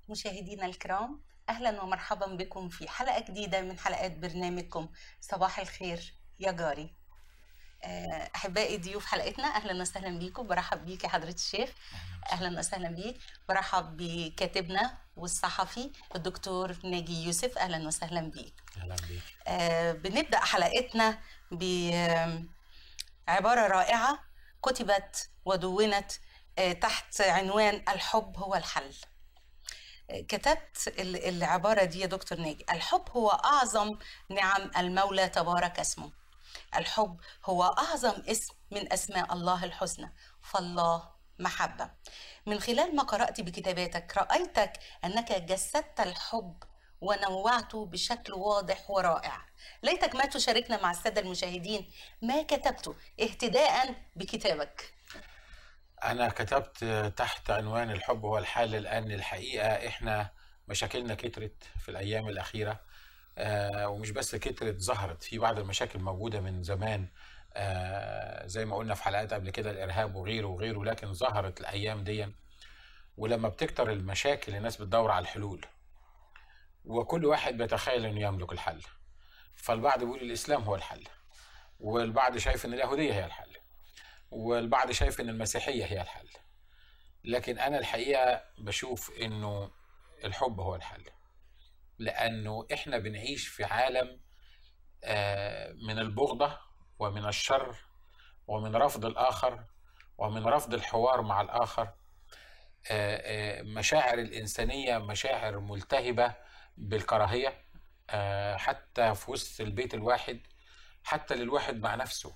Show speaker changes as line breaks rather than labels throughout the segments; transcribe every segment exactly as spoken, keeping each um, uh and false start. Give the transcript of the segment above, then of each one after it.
مشاهدينا الكرام، أهلا ومرحبا بكم في حلقة جديدة من حلقات برنامجكم صباح الخير يا جاري. آه، أحبائي ضيوف حلقتنا، أهلا وسهلا بيكم. برحب بيك يا حضرة الشيخ. أهلا وسهلا بيك. برحب بكاتبنا والصحفي الدكتور ناجي يوسف. أهلا وسهلا بيك.
أهلا بيك.
آه، بنبدأ حلقتنا بعبارة رائعة كتبت ودونت آه، تحت عنوان الحب هو الحل. كتبت العبارة دي يا دكتور ناجي: الحب هو أعظم نعم المولى تبارك اسمه. الحب هو أعظم اسم من أسماء الله الحسنى، فالله محبة. من خلال ما قرأت بكتاباتك رأيتك أنك جسدت الحب ونوعته بشكل واضح ورائع. ليتك ما تشاركنا مع السادة المشاهدين ما كتبته اهتداء بكتابك.
أنا كتبت تحت عنوان الحب هو الحل لأن الحقيقة إحنا مشاكلنا كترت في الأيام الأخيرة، آه ومش بس كترت، ظهرت في بعض المشاكل موجودة من زمان، آه زي ما قلنا في حلقات قبل كده، الإرهاب وغيره وغيره، لكن ظهرت الأيام دي. ولما بتكتر المشاكل الناس بتدور على الحلول، وكل واحد بيتخيل إنه يملك الحل. فالبعض بيقول الإسلام هو الحل، والبعض شايف إن اليهودية هي الحل، والبعض شايف ان المسيحية هي الحل. لكن انا الحقيقة بشوف انه الحب هو الحل، لانه احنا بنعيش في عالم من البغضة ومن الشر ومن رفض الاخر ومن رفض الحوار مع الاخر. مشاعر الانسانية مشاعر ملتهبة بالكراهية، حتى في وسط البيت الواحد، حتى للواحد مع نفسه.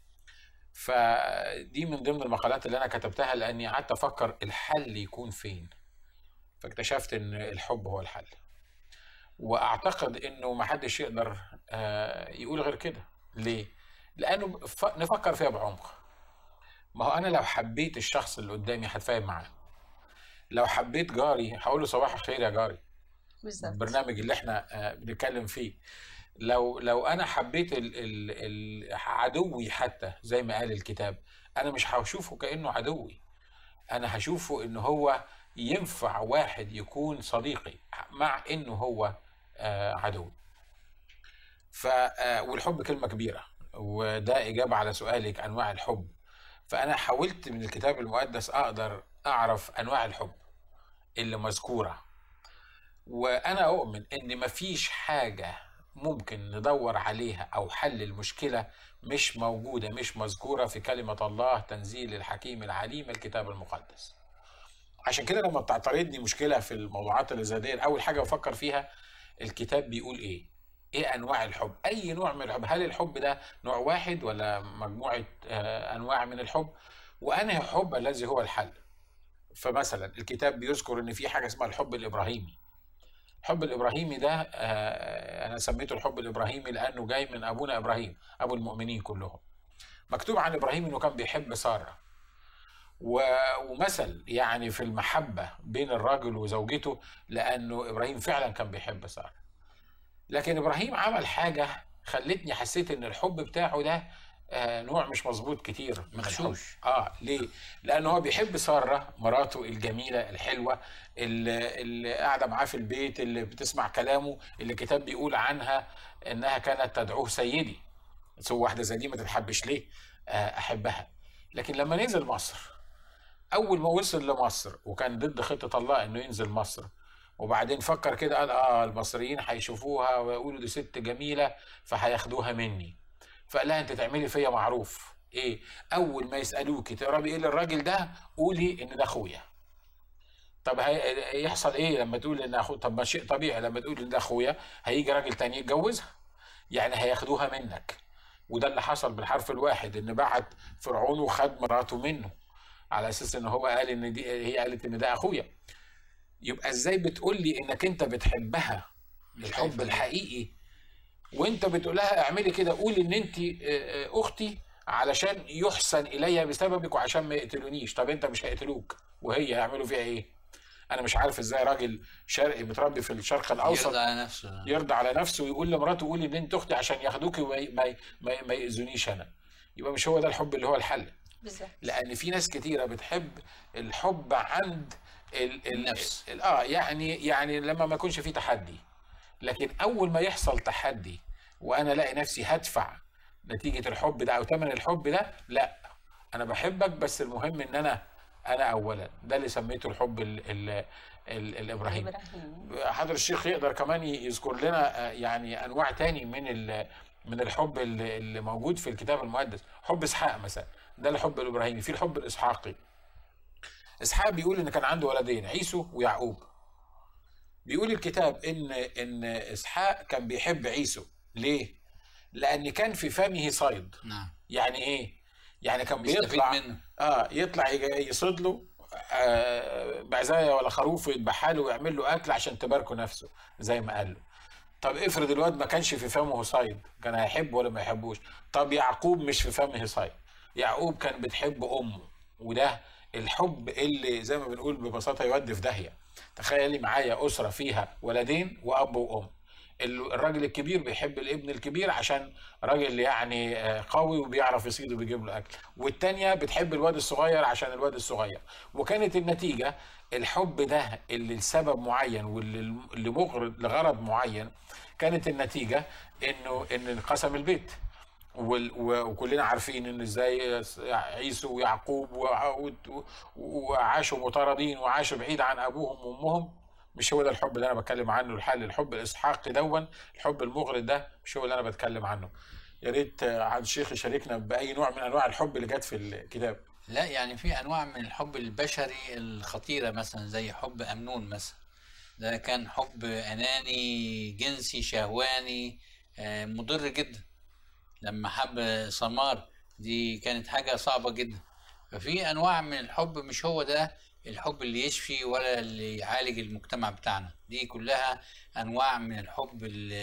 فدي من ضمن المقالات اللي انا كتبتها، لاني قعدت افكر الحل يكون فين، فاكتشفت ان الحب هو الحل. واعتقد انه ما حدش يقدر يقول غير كده. ليه؟ لانه نفكر فيها بعمق. ما هو انا لو حبيت الشخص اللي قدامي هتفاهم معاه. لو حبيت جاري هقول له صباح الخير يا جاري،
بالظبط.
البرنامج اللي احنا بنتكلم فيه. لو لو انا حبيت ال ال ال عدوي، حتى زي ما قال الكتاب، انا مش هشوفه كانه عدوي، انا هشوفه انه هو ينفع واحد يكون صديقي مع انه هو آه عدو. ف والحب كلمه كبيره، وده اجابه على سؤالك انواع الحب. فانا حاولت من الكتاب المقدس اقدر اعرف انواع الحب اللي مذكوره، وانا اؤمن ان مفيش حاجه ممكن ندور عليها او حل المشكله مش موجوده، مش مذكوره في كلمه الله، تنزيل الحكيم العليم الكتاب المقدس. عشان كده لما بتعترضني مشكله في الموضوعات اللي زي دي، اول حاجه بفكر فيها الكتاب بيقول ايه؟ ايه انواع الحب؟ اي نوع من الحب؟ هل الحب ده نوع واحد ولا مجموعه آه انواع من الحب؟ وانهي حب الذي هو الحل؟ فمثلا الكتاب بيذكر ان في حاجه اسمها الحب الابراهيمي. الحب الابراهيمي ده آه انا سميته الحب الابراهيمي لانه جاي من ابونا ابراهيم ابو المؤمنين كلهم. مكتوب عن ابراهيم انه كان بيحب ساره، ومثل يعني في المحبه بين الراجل وزوجته، لانه ابراهيم فعلا كان بيحب ساره. لكن ابراهيم عمل حاجه خلتني حسيت ان الحب بتاعه ده آه نوع مش مظبوط كتير،
مغشوش.
اه ليه؟ لانه هو بيحب ساره مراته الجميله الحلوه اللي, اللي قاعده معاه في البيت، اللي بتسمع كلامه، اللي الكتاب بيقول عنها انها كانت تدعوه سيدي. سو واحده زي دي ما تتحبش ليه؟ آه احبها. لكن لما نزل مصر، اول ما وصل لمصر وكان ضد خطه الله انه ينزل مصر، وبعدين فكر كده قال اه المصريين هيشوفوها ويقولوا دي ست جميله فهياخدوها مني. فقال لها انت تعملي فيا معروف ايه؟ اول ما يسالوكي تقربي ايه للراجل ده قولي ان ده اخويا. طب هيحصل ايه لما تقول ان اخو؟ طب ما شيء طبيعي لما تقول ان ده اخويا هيجي راجل تاني يتجوزها، يعني هياخدوها منك. وده اللي حصل بالحرف الواحد، ان بعت فرعون وخد مراته منه على اساس ان هو قال ان دي، هي قالت ان ده اخويا. يبقى ازاي بتقول لي انك انت بتحبها الحب الحقيقي وانت بتقول لها اعملي كده، قولي ان انت اختي علشان يحسن الي بسببك وعشان ما يقتلونيش؟ طب انت مش هيقتلوك وهي هيعملوا فيها ايه؟ انا مش عارف ازاي راجل شرقي متربي في الشرق الاوسط
يرضى على نفسه
يرضى على نفسه ويقول لمراته قولي ان انت اختي عشان ياخدوكي وما ما ما, ما ياذونيش انا. يبقى مش هو ده الحب اللي هو الحل.
بالظبط.
لان في ناس كتيره بتحب الحب عند ال ال
النفس.
ال اه يعني يعني لما ما يكونش في تحدي. لكن اول ما يحصل تحدي وانا الاقي نفسي هدفع نتيجه الحب ده او ثمن الحب ده، لا، انا بحبك بس المهم ان انا انا اولا. ده اللي سميته الحب ال ال ال الابراهيمي.
إبراهيم.
حضر الشيخ يقدر كمان يذكر لنا آه، يعني انواع تاني من ال من الحب اللي اللي موجود في الكتاب المقدس. حب اسحاق مثلا، ده الحب الابراهيمي. في الحب الاسحاقي، اسحاق بيقول ان كان عنده ولدين، عيسو ويعقوب. بيقول الكتاب ان ان اسحاق كان بيحب عيسو. ليه؟ لان كان في فمه صيد.
نعم.
يعني ايه؟ يعني كان
بيستفيد
بيطلع
منه.
اه يطلع يج- يصيد له آه بعزايه ولا خروف ويذبحها له ويعمل له اكل عشان تباركه نفسه زي ما قال له. طب افرض الواد ما كانش في فمه صيد، كان هيحبه ولا ما يحبوش؟ طب يعقوب مش في فمه صيد، يعقوب كان بتحب امه. وده الحب اللي زي ما بنقول ببساطه يودي في داهيه. تخيلي معايا اسره فيها ولدين واب وام. ال- الراجل الكبير بيحب الابن الكبير عشان راجل يعني آه، قوي وبيعرف يصيد وبيجيب له اكل، والتانية بتحب الواد الصغير عشان الواد الصغير. وكانت النتيجة الحب ده اللي لسبب معين واللي اللي مغرض لغرض معين، كانت النتيجة انه ان انقسم البيت. وال- و- وكلنا عارفين ان ازاي عيسو ويعقوب وع- و- وعاشوا مطاردين وعاشوا بعيد عن ابوهم وامهم. مش هو ده الحب اللي انا بتكلم عنه. الحل الحب الاسحاقي دون، الحب المغرض ده مش هو اللي انا بتكلم عنه. يا ريت آه، عبد الشيخ يشاركنا باي نوع من انواع الحب اللي جت في الكتاب.
لا يعني في انواع من الحب البشري الخطيره، مثلا زي حب امنون مثلا. ده كان حب اناني جنسي شهواني آه، مضر جدا. لما حب سمار دي كانت حاجه صعبه جدا. ففي انواع من الحب مش هو ده الحب اللي يشفي ولا اللي يعالج المجتمع بتاعنا. دي كلها انواع من الحب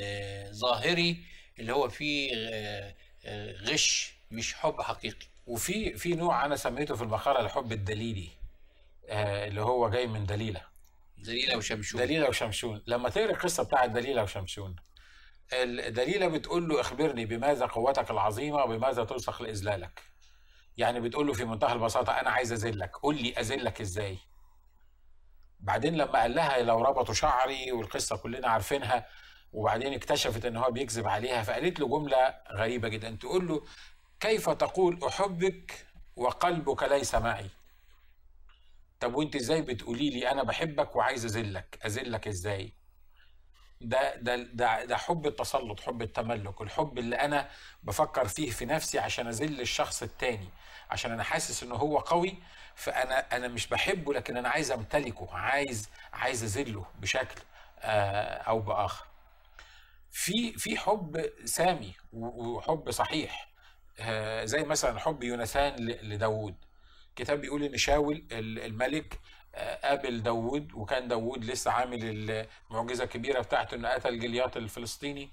الظاهري اللي هو فيه آه، آه، غش، مش حب حقيقي.
وفي في نوع انا سميته في المقاله الحب الدليلي، آه، اللي هو جاي من دليله.
دليلة وشمشون.
دليله وشمشون، لما تقرا القصه بتاعت دليله وشمشون، الدليله بتقول له اخبرني بماذا قوتك العظيمه وبماذا ترسخ لاذلالك. يعني بتقول له في منتهى البساطه انا عايز اذلك، قول لي اذلك ازاي. بعدين لما قال لها لو ربطوا شعري، والقصه كلنا عارفينها، وبعدين اكتشفت ان هو بيكذب عليها، فقالت له جمله غريبه جدا، تقول له كيف تقول احبك وقلبك ليس معي؟ طب وانت ازاي بتقولي لي انا بحبك وعايز اذلك؟ اذلك ازاي؟ ده ده ده ده حب التسلط، حب التملك، الحب اللي انا بفكر فيه في نفسي عشان اذل الشخص التاني، عشان انا حاسس انه هو قوي، فانا انا مش بحبه لكن انا عايز امتلكه، عايز عايز اذله بشكل آه، او باخر. في في حب سامي وحب صحيح، آه، زي مثلا حب يوناثان ل- لداوود. الكتاب بيقول ان شاول ال- الملك آه، قابل داوود، وكان داوود لسه عامل المعجزه الكبيره بتاعته انه قتل جليات الفلسطيني.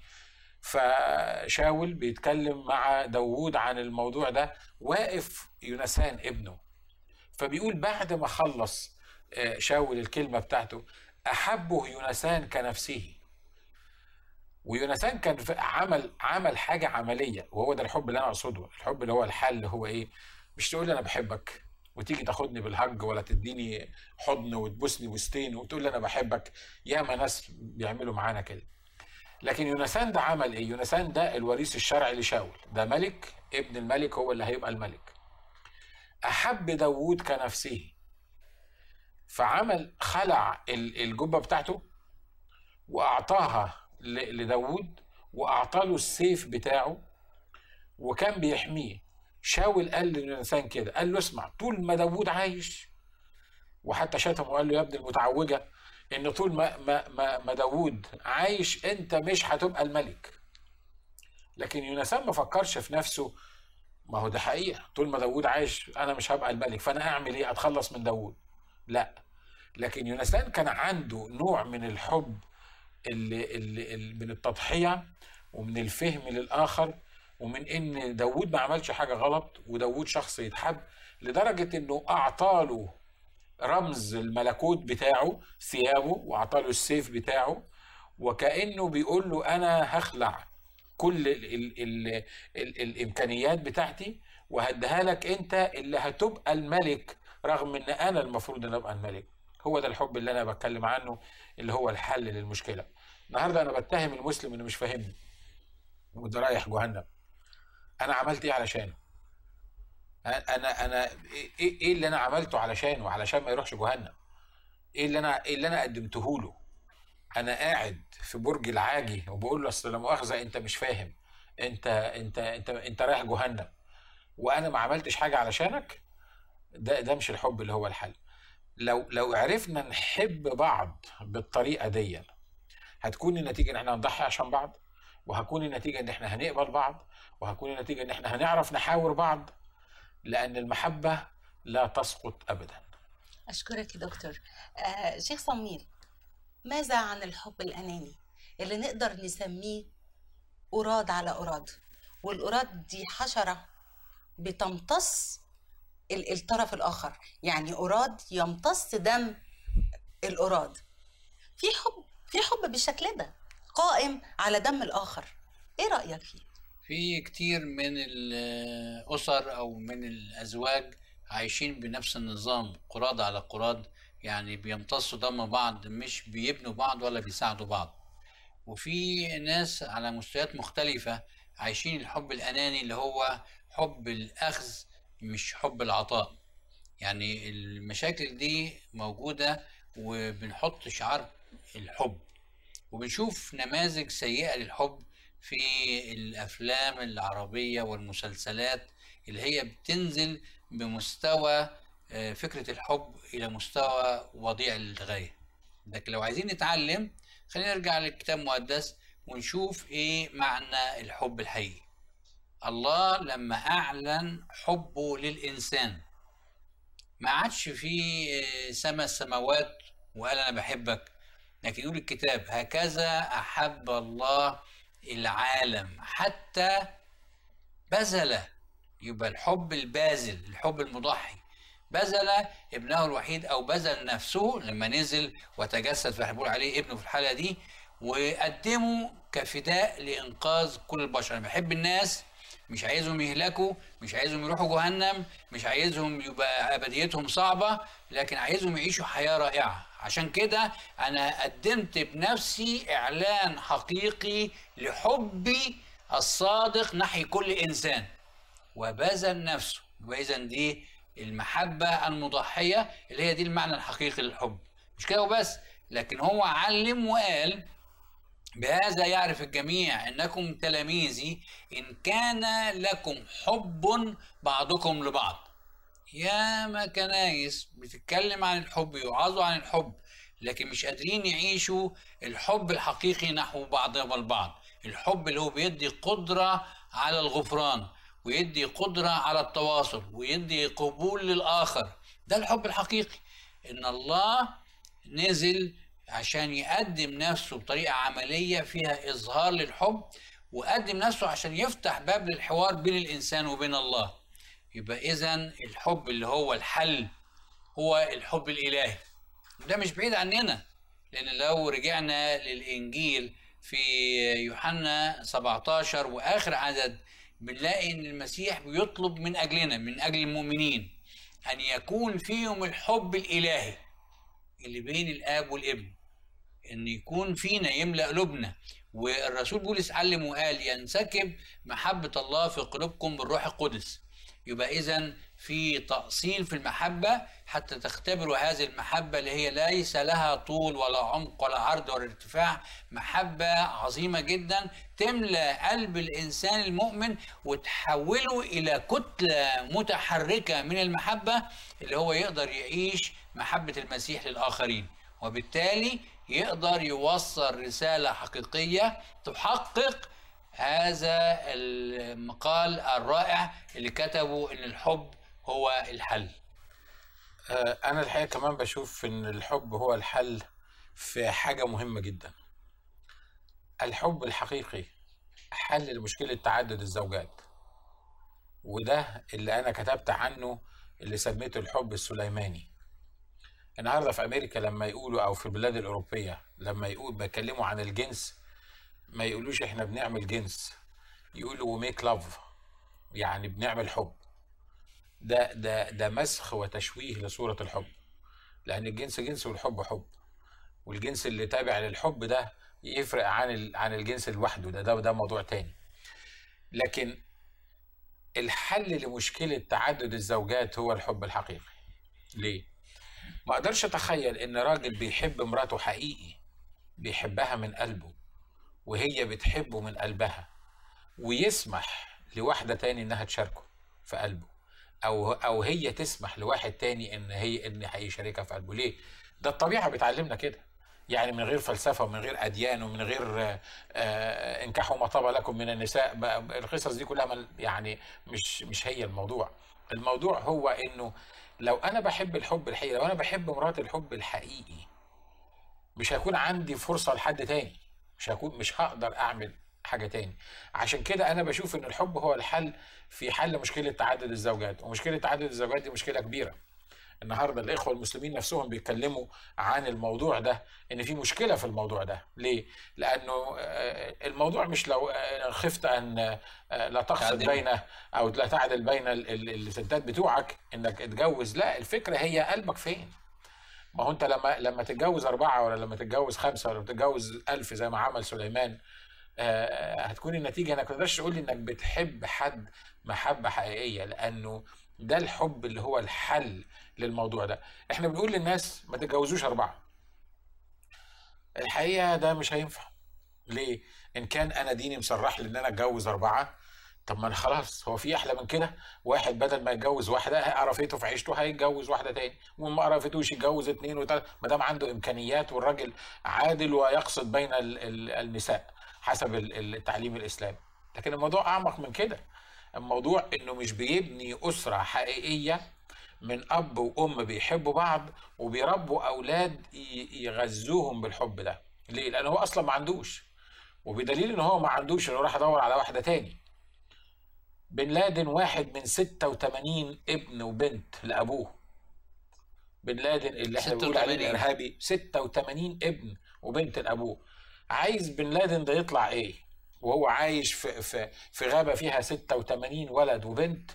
فشاول بيتكلم مع داوود عن الموضوع ده، واقف يوناثان ابنه، فبيقول بعد ما خلص آه، شاول الكلمه بتاعته احبه يوناثان كنفسه. ويوناثان كان في- عمل عمل حاجه عمليه، وهو ده الحب اللي انا اقصده. الحب اللي هو الحل هو ايه؟ مش تقول لي انا بحبك وتيجي تاخدني بالهج، ولا تديني حضن وتبوسني بوستين وتقول لي انا بحبك. ياما ناس بيعملوا معانا كده. لكن يوناثان ده عمل ايه؟ يوناثان ده الوريث الشرعي لشاول، ده ملك، ابن الملك هو اللي هيبقى الملك. احب داوود كنفسه، فعمل خلع ال- الجبه بتاعته واعطاها ل- لداوود، واعطى له السيف بتاعه وكان بيحميه. شاول قال ليوناثان كده، قال له اسمع، طول ما داوود عايش، وحتى شتمه وقال له يا ابن المتعوجه، ان طول ما ما ما, ما داوود عايش انت مش هتبقى الملك. لكن يوناثان ما فكرش في نفسه، ما هو ده حقيقه، طول ما داوود عايش انا مش هبقى الملك، فانا اعمل ايه؟ اتخلص من داوود؟ لا. لكن يوناثان كان عنده نوع من الحب اللي, اللي, اللي من التضحية ومن الفهم للآخر، ومن إن داوود ما عملش حاجة غلط، وداوود شخص يتحب، لدرجة إنه أعطاله رمز الملكوت بتاعه ثيابه، وأعطاله السيف بتاعه، وكأنه بيقول له أنا هخلع كل ال ال ال ال الإمكانيات بتاعتي وهديها لك أنت اللي هتبقى الملك، رغم إن أنا المفروض إن أبقى الملك. هو ده الحب اللي انا بتكلم عنه، اللي هو الحل للمشكله. النهارده انا بتهم المسلم انه مش فاهمني وده رايح جهنم. انا عملت ايه علشانه؟ انا انا ايه ايه اللي انا عملته علشانه علشان ما يروحش جهنم؟ ايه اللي انا ايه اللي انا قدمته له؟ انا قاعد في برج العاجي وبقول له اصل لا مؤاخذه انت مش فاهم، انت انت انت انت رايح جهنم وانا ما عملتش حاجه علشانك. ده ده مش الحب اللي هو الحل. لو لو عرفنا نحب بعض بالطريقه دي هتكون النتيجه ان احنا هنضحي عشان بعض، وهكون النتيجه ان احنا هنقبل بعض، وهكون النتيجه ان احنا هنعرف نحاور بعض، لان المحبه لا تسقط ابدا.
أشكرك يا دكتور. آه شيخ صمويل، ماذا عن الحب الأناني اللي نقدر نسميه أراد على أراد؟ والأراد دي حشرة بتمتص ال- الطرف الآخر، يعني أراد يمتص دم الأراد. في حب في حب بالشكل ده قائم على دم الآخر، إيه رأيك فيه؟
في كتير من الأسر أو من الأزواج عايشين بنفس النظام، قراد على قراد، يعني بيمتصوا دم بعض، مش بيبنوا بعض ولا بيساعدوا بعض. وفي ناس على مستويات مختلفة عايشين الحب الأناني اللي هو حب الأخذ مش حب العطاء. يعني المشاكل دي موجودة، وبنحط شعار الحب، وبنشوف نماذج سيئة للحب في الأفلام العربية والمسلسلات اللي هي بتنزل بمستوى آه، فكرة الحب إلى مستوى وضيع للغاية. لكن لو عايزين نتعلم، خلينا نرجع للكتاب المقدس ونشوف إيه معنى الحب الحقيقي. الله لما أعلن حبه للإنسان ما عادش في آه، سما السماوات وقال أنا بحبك، لكن يقول الكتاب هكذا أحب الله العالم حتى بذل. يبقى الحب الباذل، الحب المضحي، بذل ابنه الوحيد أو بذل نفسه لما نزل وتجسد، فهنقول عليه ابنه في الحالة دي، وقدمه كفداء لإنقاذ كل البشر. أنا بحب الناس، مش عايزهم يهلكوا، مش عايزهم يروحوا جهنم، مش عايزهم يبقى أبديتهم صعبة، لكن عايزهم يعيشوا حياة رائعة. عشان كده أنا قدمت بنفسي إعلان حقيقي لحبي الصادق نحو كل إنسان وبذل نفسه. وإذا دي المحبة المضحية اللي هي دي المعنى الحقيقي للحب. مش كده وبس، لكن هو علم وقال بهذا يعرف الجميع أنكم تلاميذي إن كان لكم حب بعضكم لبعض. يا ما كنايس بتتكلم عن الحب، يوعظوا عن الحب، لكن مش قادرين يعيشوا الحب الحقيقي نحو بعضهم البعض. الحب اللي هو بيدي قدرة على الغفران، ويدي قدرة على التواصل، ويدي قبول للآخر. ده الحب الحقيقي. إن الله نزل عشان يقدم نفسه بطريقة عملية فيها إظهار للحب، وقدم نفسه عشان يفتح باب للحوار بين الإنسان وبين الله. يبقى إذن الحب اللي هو الحل هو الحب الإلهي، وده مش بعيد عننا. لأن لو رجعنا للإنجيل في يوحنا سبعة عشر وآخر عدد، بنلاقي إن المسيح بيطلب من أجلنا، من أجل المؤمنين، أن يكون فيهم الحب الإلهي اللي بين الآب والابن، أن يكون فينا يملأ قلوبنا. والرسول بولس علم وقال ينسكب محبة الله في قلوبكم بالروح القدس. يبقى إذن في تأصيل في المحبة حتى تختبروا هذه المحبة اللي هي ليس لها طول ولا عمق ولا عرض ولا ارتفاع. محبة عظيمة جدا تملأ قلب الإنسان المؤمن وتحوله إلى كتلة متحركة من المحبة اللي هو يقدر يعيش محبة المسيح للآخرين، وبالتالي يقدر يوصل رسالة حقيقية تحقق هذا المقال الرائع اللي كتبه إن الحب هو الحل.
أنا الحقيقة كمان بشوف إن الحب هو الحل في حاجة مهمة جدا. الحب الحقيقي حل لمشكلة تعدد الزوجات، وده اللي أنا كتبت عنه اللي سميته الحب السليماني. النهارده في أمريكا لما يقولوا أو في البلاد الأوروبية لما يقول بيتكلموا عن الجنس، ما يقولوش إحنا بنعمل جنس، يقولوا ميك لاف، يعني بنعمل حب. ده ده ده مسخ وتشويه لصورة الحب، لان الجنس جنس والحب حب، والجنس اللي تابع للحب ده يفرق عن عن الجنس لوحده، ده ده ده موضوع تاني. لكن الحل لمشكله تعدد الزوجات هو الحب الحقيقي. ليه؟ ما اقدرش اتخيل ان راجل بيحب مراته حقيقي، بيحبها من قلبه وهي بتحبه من قلبها، ويسمح لواحده تاني انها تشاركه في قلبه، او او هي تسمح لواحد تاني ان هي ان هيشاركها في قلبه. ليه؟ ده الطبيعه بتعلمنا كده، يعني من غير فلسفه ومن غير اديان ومن غير آه انكحوا ما طاب لكم من النساء، القصص دي كلها يعني مش مش هي الموضوع. الموضوع هو انه لو انا بحب الحب الحقيقي، لو انا بحب مراتي الحب الحقيقي، مش هيكون عندي فرصه لحد تاني، مش هكون مش هقدر اعمل حاجه تاني. عشان كده انا بشوف ان الحب هو الحل في حل مشكله تعدد الزوجات، ومشكله تعدد الزوجات دي مشكله كبيره. النهارده الاخوه المسلمين نفسهم بيتكلموا عن الموضوع ده، ان في مشكله في الموضوع ده. ليه؟ لانه الموضوع مش لو خفت ان لا تقصد بين او لا تعدل بين الستات بتوعك انك تتجوز، لا، الفكره هي قلبك فين. ما هو انت لما لما تتجوز اربعه ولا لما تتجوز خمسه ولا تتجوز ألف زي ما عمل سليمان، هتكون النتيجه انك ما تقدرش تقول انك بتحب حد محبه حقيقيه، لانه ده الحب اللي هو الحل للموضوع ده. احنا بنقول للناس ما تتجوزوش اربعه، الحقيقه ده مش هينفع. ليه؟ ان كان انا ديني مصرح لي ان انا اتجوز اربعه، طب ما انا خلاص، هو في احلى من كده؟ واحد بدل ما يتجوز واحده قرفته في عيشته هيتجوز واحده تاني، وما قرفتوش يتجوز اثنين وثلاثه، ما دام عنده امكانيات والراجل عادل ويقصد بين النساء حسب التعليم الاسلامي. لكن الموضوع اعمق من كده. الموضوع انه مش بيبني اسره حقيقيه من اب وام بيحبوا بعض وبيربوا اولاد يغذوهم بالحب ده. ليه؟ لانه هو اصلا ما عندوش، وبدليل ان هو ما عندوش انه راح ادور على واحده تاني. بن لادن واحد من ستة وثمانين ابن وبنت لابوه. بن لادن اللي احنا بنقول عليه الارهابي ستة وثمانين ابن وبنت لابوه. عايز بن لادن ده يطلع ايه وهو عايش في في في غابه فيها ستة وثمانين ولد وبنت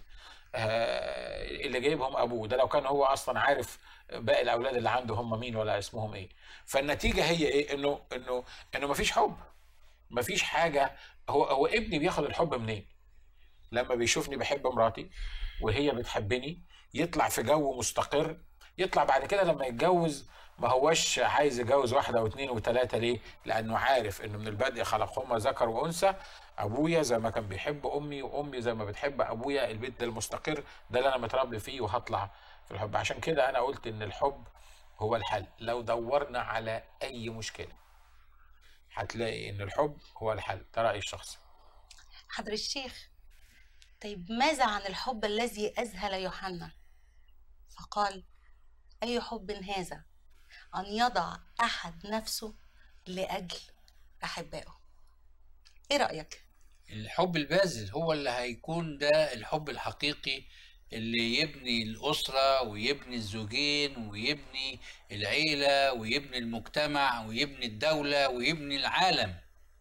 آه اللي جايبهم ابوه؟ ده لو كان هو اصلا عارف باقي الاولاد اللي عنده هم مين ولا اسمهم ايه. فالنتيجه هي ايه؟ انه انه انه مفيش حب، مفيش حاجه. هو هو ابني بياخد الحب منين؟ لما بيشوفني بحب مراتي وهي بتحبني، يطلع في جو مستقر، يطلع بعد كده لما يتجوز ما هوش عايز يتجوز واحده واثنين وثلاثه. ليه؟ لانه عارف انه من البدء خلقهما ذكر وانثى، ابويا زي ما كان بيحب امي وامي زي ما بتحب ابويا، البيت ده المستقر ده اللي انا متربي فيه وهطلع في الحب. عشان كده انا قلت ان الحب هو الحل. لو دورنا على اي مشكله هتلاقي ان الحب هو الحل. ده رايي الشخصي.
حضر الشيخ، طيب ماذا عن الحب الذي أذهل يوحنا فقال أي حب هذا أن يضع أحد نفسه لأجل أحبائه؟ إيه رأيك؟
الحب الباذل هو اللي هيكون ده الحب الحقيقي اللي يبني الأسرة ويبني الزوجين ويبني العيلة ويبني المجتمع ويبني الدولة ويبني العالم.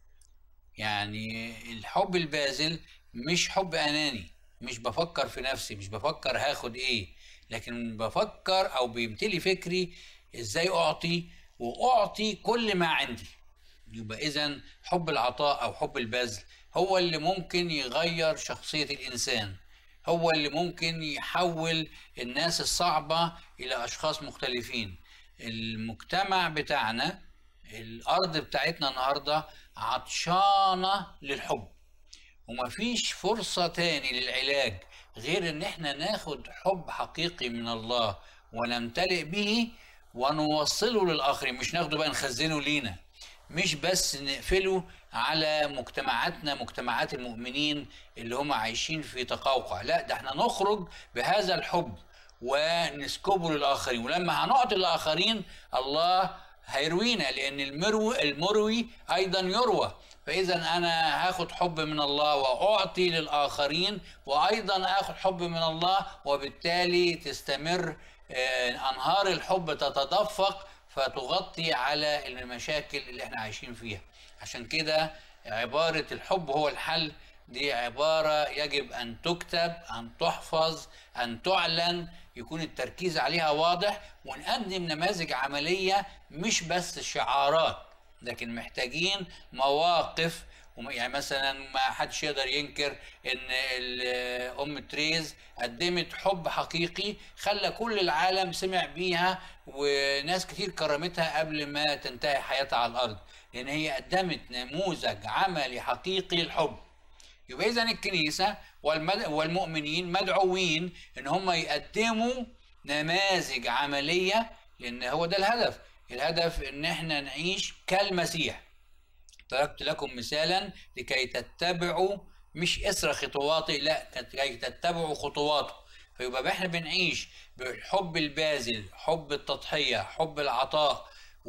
يعني الحب الباذل مش حب أناني، مش بفكر في نفسي، مش بفكر هاخد إيه، لكن بفكر أو بيمتلي فكري إزاي أعطي وأعطي كل ما عندي. يبقى إذن حب العطاء أو حب البذل هو اللي ممكن يغير شخصية الإنسان، هو اللي ممكن يحول الناس الصعبة إلى أشخاص مختلفين. المجتمع بتاعنا، الأرض بتاعتنا النهاردة عطشانة للحب، ومفيش فرصة تاني للعلاج غير ان احنا ناخد حب حقيقي من الله ونمتلئ به ونوصله للآخرين. مش ناخده بقى نخزنه لينا، مش بس نقفله على مجتمعاتنا مجتمعات المؤمنين اللي هم عايشين في تقوقع، لا، ده احنا نخرج بهذا الحب ونسكبه للآخرين. ولما هنعطي للآخرين الله هيروينا، لأن المروي المروي أيضا يروى. فإذا أنا هاخد حب من الله وأعطي للآخرين، وأيضا أخذ حب من الله، وبالتالي تستمر أنهار الحب تتدفق فتغطي على المشاكل اللي احنا عايشين فيها. عشان كده عبارة الحب هو الحل دي عبارة يجب أن تكتب، أن تحفظ، أن تعلن يكون التركيز عليها واضح، ونقدم نماذج عملية مش بس شعارات، لكن محتاجين مواقف. يعني مثلا ما حدش يقدر ينكر ان ام تريز قدمت حب حقيقي خلى كل العالم سمع بيها، وناس كتير كرمتها قبل ما تنتهي حياتها على الارض، لان هي قدمت نموذج عملي حقيقي للحب. يبقى اذا الكنيسه والمؤمنين مدعوين ان هم يقدموا نماذج عمليه، لان هو ده الهدف. الهدف ان احنا نعيش كالمسيح. تركت لكم مثالا لكي تتبعوا مش اثر خطواته، لا، كي تتبعوا خطواته. فيبقى احنا بنعيش بالحب الباذل، حب التضحيه، حب العطاء،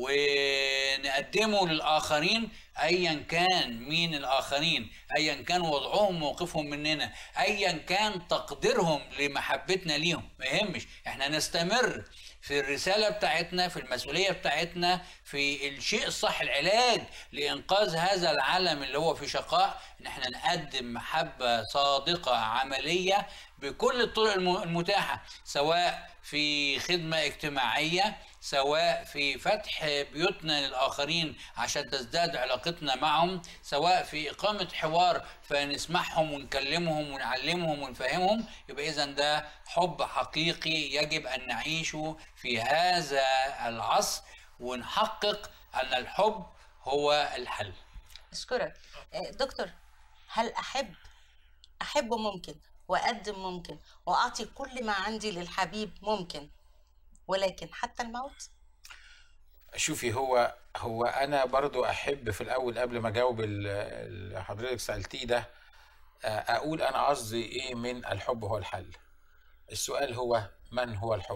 ونقدمه للآخرين أيا كان مين الآخرين، أيا كان وضعهم موقفهم مننا، أيا كان تقديرهم لمحبتنا ليهم، ما يهمش. احنا نستمر في الرسالة بتاعتنا، في المسؤولية بتاعتنا، في الشيء الصح، العلاج لإنقاذ هذا العالم اللي هو في شقاء، إن احنا نقدم محبة صادقة عملية بكل الطرق المتاحة، سواء في خدمة اجتماعية، سواء في فتح بيوتنا للآخرين عشان تزداد علاقتنا معهم، سواء في إقامة حوار فنسمعهم ونكلمهم ونعلمهم ونفهمهم. يبقى إذن ده حب حقيقي يجب أن نعيشه في هذا العصر، ونحقق أن الحب هو الحل.
أشكرك دكتور. هل أحب أحبه ممكن، وأقدم ممكن، وأعطي كل ما عندي للحبيب ممكن، ولكن حتى الموت؟
شوفي، هو هو انا برضو احب في الاول قبل ما اجاوب اللي حضرتك سالتيه ده اقول انا قصدي ايه من الحب هو الحل. السؤال هو من هو الحب،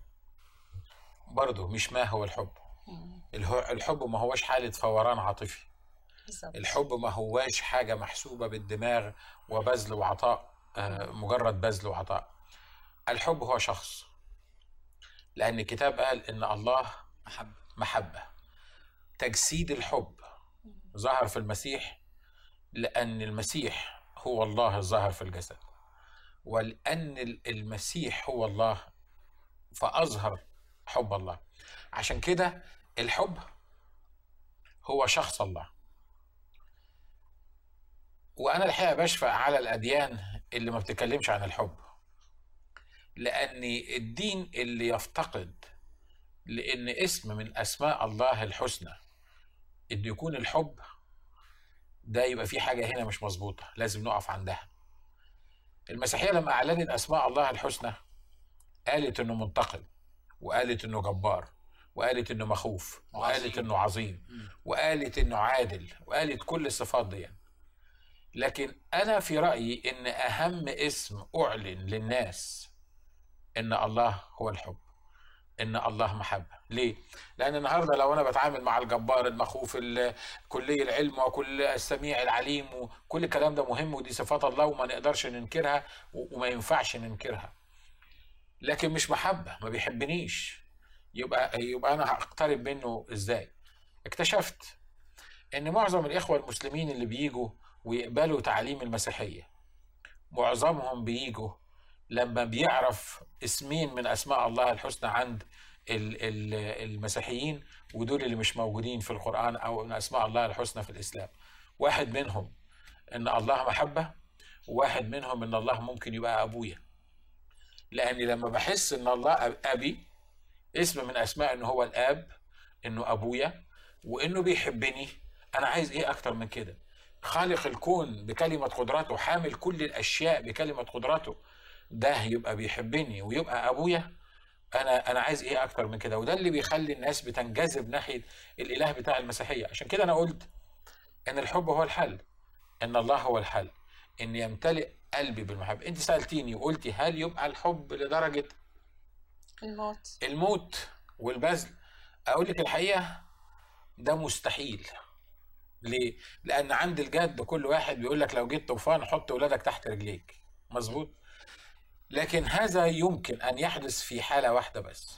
برضو مش ما هو الحب. الحب ما هوش حالة فوران عاطفي. الحب ما هوش حاجة محسوبة بالدماغ وبذل وعطاء، مجرد بذل وعطاء. الحب هو شخص، لأن الكتاب قال إن الله محبة. محبة. تجسيد الحب ظهر في المسيح، لأن المسيح هو الله الظاهر في الجسد، ولأن المسيح هو الله فأظهر حب الله. عشان كده الحب هو شخص الله. وأنا الحقيقة بشفق على الأديان اللي ما بتتكلمش عن الحب، لأن الدين اللي يفتقد لأن اسم من أسماء الله الحسنى إن يكون الحب، ده يبقى في حاجة هنا مش مظبوطة، لازم نقف عندها. المسيحية لما أعلنت أسماء الله الحسنى قالت إنه منتقم، وقالت إنه جبار، وقالت إنه مخوف، وقالت إنه عظيم، وقالت إنه عادل، وقالت كل الصفات دي. لكن أنا في رأيي إن أهم اسم أعلن للناس إن الله هو الحب، إن الله محبة. ليه؟ لأن النهاردة لو أنا بتعامل مع الجبار المخوف كلي العلم وكل السميع العليم، وكل الكلام ده مهم، ودي صفات الله وما نقدرش ننكرها وما ينفعش ننكرها، لكن مش محبة، ما بيحبنيش، يبقى يبقى أنا هقترب منه إزاي؟ اكتشفت إن معظم الإخوة المسلمين اللي بييجوا ويقبلوا تعاليم المسيحية، معظمهم بييجوا لما بيعرف اسمين من أسماء الله الحسنى عند المسيحيين، ودول اللي مش موجودين في القرآن أو من أسماء الله الحسنى في الإسلام. واحد منهم إن الله محبة، وواحد منهم إن الله ممكن يبقى أبويا. لأني لما بحس إن الله أبي، اسم من أسماء إنه هو الآب، إنه أبويا، وإنه بيحبني، أنا عايز إيه أكتر من كده؟ خالق الكون بكلمة قدرته، حامل كل الأشياء بكلمة قدرته، ده يبقى بيحبني ويبقى أبويا. أنا أنا عايز إيه أكتر من كده؟ وده اللي بيخلي الناس بتنجذب ناحية الإله بتاع المسيحية. عشان كده أنا قلت إن الحب هو الحل، إن الله هو الحل، إن يمتلئ قلبي بالمحبة. أنت سألتيني وقلتي هل يبقى الحب لدرجة
الموت
الموت والبذل؟ أقول لك الحقيقة ده مستحيل. ليه؟ لأن عند الجد كل واحد بيقول لك لو جيت طوفان حط ولادك تحت رجليك، مظبوط؟ لكن هذا يمكن أن يحدث في حالة واحدة بس،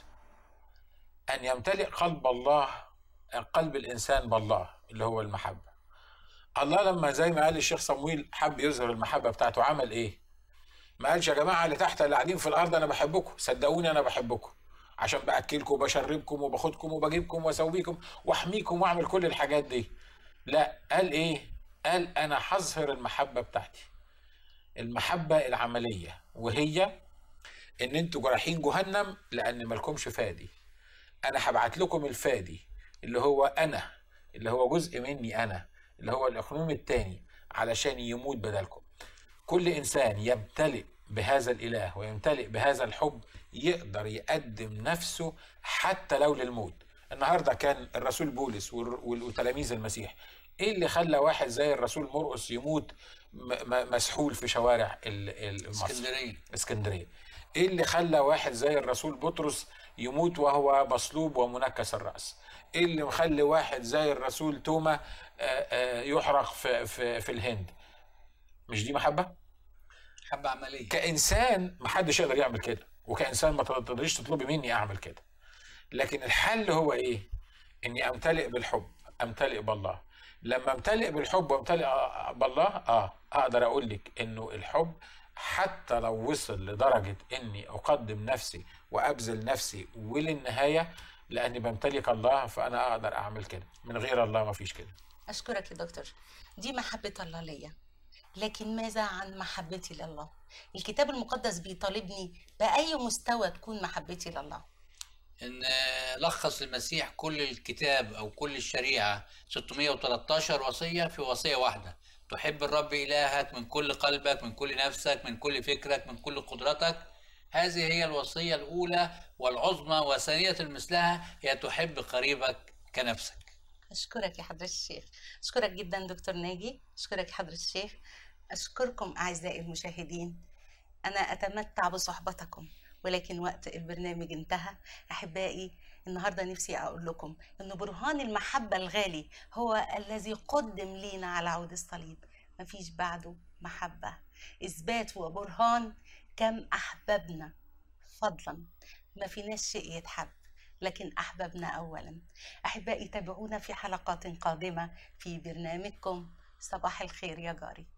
أن يمتلئ قلب الله، قلب الإنسان بالله اللي هو المحبة. الله لما زي ما قال الشيخ صمويل حب يظهر المحبة بتاعته، عمل إيه؟ ما قالش يا جماعه اللي تحت اللي قاعدين في الارض انا بحبكم، صدقوني انا بحبكم عشان باكلكم وبشربكم وباخدكم وبجيبكم واسويكم واحميكم واعمل كل الحاجات دي. لا، قال ايه؟ قال انا هظهر المحبه بتاعتي، المحبه العمليه، وهي ان انتوا رايحين جهنم لان مالكمش فادي. انا هبعت لكم الفادي اللي هو انا، اللي هو جزء مني انا، اللي هو الاقنوم الثاني، علشان يموت بدلكم. كل انسان يمتلئ بهذا الاله ويمتلئ بهذا الحب يقدر يقدم نفسه حتى لو للموت. النهارده كان الرسول بولس وتلاميذ المسيح، ايه اللي خلى واحد زي الرسول مرقس يموت مسحول في شوارع مصر؟
اسكندريه.
اسكندريه. ايه اللي خلى واحد زي الرسول بطرس يموت وهو مصلوب ومنكس الراس؟ ايه اللي مخلي واحد زي الرسول توما يحرق في في في الهند؟ مش دي محبه؟
محبه عمليه.
كانسان محدش يقدر يعمل كده، وكانسان ما تقدريش تطلبي مني اعمل كده. لكن الحل هو ايه؟ اني امتلئ بالحب، امتلئ بالله. لما امتلئ بالحب وامتلئ بالله اه اقدر اقول لك انه الحب حتى لو وصل لدرجه اني اقدم نفسي وابذل نفسي وللنهايه، لاني بمتلك الله فانا اقدر اعمل كده. من غير الله ما فيش كده.
اشكرك يا دكتور، دي محبه الله ليا. لكن ماذا عن محبتي لله؟ الكتاب المقدس بيطالبني باي مستوى تكون محبتي لله.
ان لخص المسيح كل الكتاب او كل الشريعه ستمائة وثلاثة عشر وصيه في وصيه واحده: تحب الرب الهك من كل قلبك، من كل نفسك، من كل فكرك، من كل قدرتك. هذه هي الوصيه الاولى والعظمى، وثانيه مثلها هي تحب قريبك كنفسك.
اشكرك يا حضره الشيخ، اشكرك جدا دكتور ناجي، اشكرك يا حضره الشيخ، اشكركم اعزائي المشاهدين. انا اتمتع بصحبتكم، ولكن وقت البرنامج انتهى. احبائي، النهارده نفسي اقول لكم ان برهان المحبه الغالي هو الذي قدم لينا على عود الصليب، مفيش بعده محبه. اثبات وبرهان كم احببنا فضلا، ما فيناش شيء يتحب لكن احببنا اولا. احبائي، تابعونا في حلقات قادمه في برنامجكم صباح الخير يا جاري.